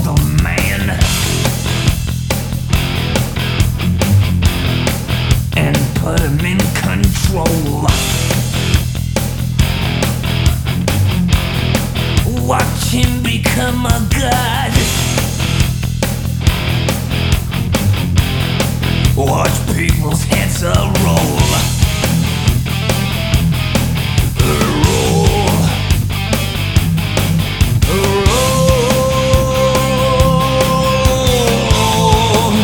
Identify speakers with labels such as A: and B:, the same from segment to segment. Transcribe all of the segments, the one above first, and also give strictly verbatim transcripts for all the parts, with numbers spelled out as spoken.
A: the man and put him in control. Watch him become a god. Watch people's heads a roll. Roll. Roll.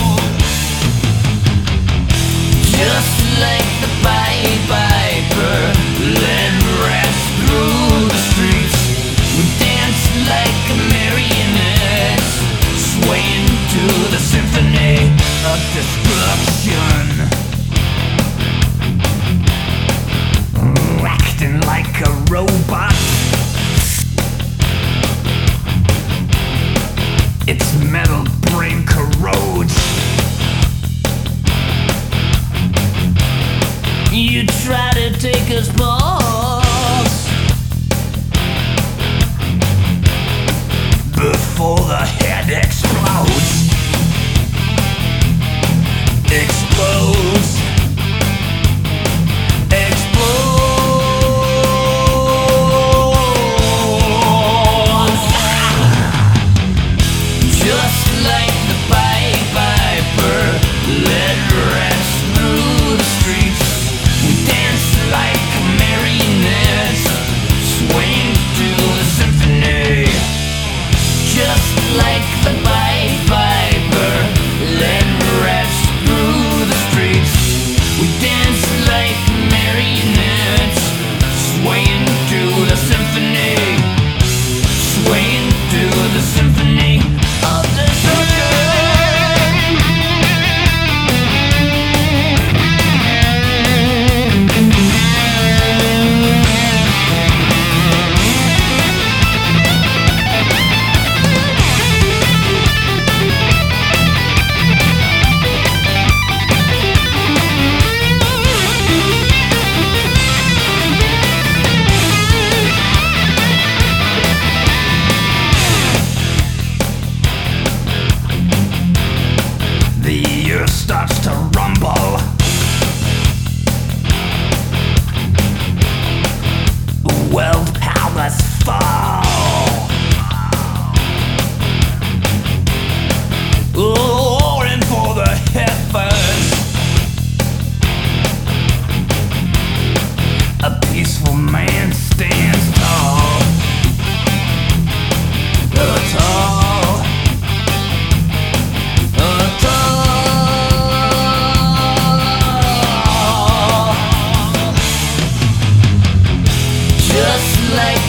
A: Just like the Pied Piper, led rats through the streets. We dance like a marionette, swaying to the symphony of destruction. Acting like a robot. Its metal brain corrodes. You try to take us balls before the head explodes. Explodes. Explodes. Just like the Pied Piper, led rats through the streets. We dance like marionettes, swaying to the symphony. Just like the Pied Piper, led rats through the streets. We dance like marionettes, swaying to the symphony, swaying to the symphony of destruction. The earth starts to rumble. World powers fall. Roaring for the heavens. A peaceful man stands tall. Uh, tall. Uh, tall. Just like